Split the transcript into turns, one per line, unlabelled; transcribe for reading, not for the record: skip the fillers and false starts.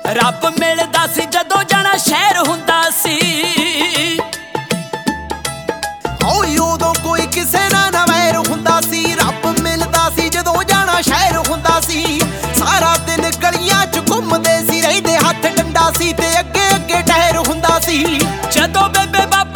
ਰੱਬ ਮਿਲਦਾ ਸੀ ਜਦੋਂ ਜਾਣਾ ਸ਼ਹਿਰ ਹੁੰਦਾ ਸੀ।
ਓਏ ਉਦੋਂ ਕੋਈ ਕਿਸੇ ਨਾਲ ਨਾ ਵੈਰ ਹੁੰਦਾ ਸੀ। ਰੱਬ ਮਿਲਦਾ ਸੀ ਜਦੋਂ ਜਾਣਾ ਸ਼ਹਿਰ ਹੁੰਦਾ ਸੀ। ਸਾਰਾ ਦਿਨ ਗਲੀਆਂ 'ਚ ਘੁੰਮਦੇ ਸੀ, ਰਹਿੰਦੇ ਹੱਥ ਡੰਡਾ ਸੀ ਤੇ ਅੱਗੇ ਅੱਗੇ ਟਹਿਰ ਹੁੰਦਾ ਸੀ।
ਜਦੋਂ ਬੇਬੇ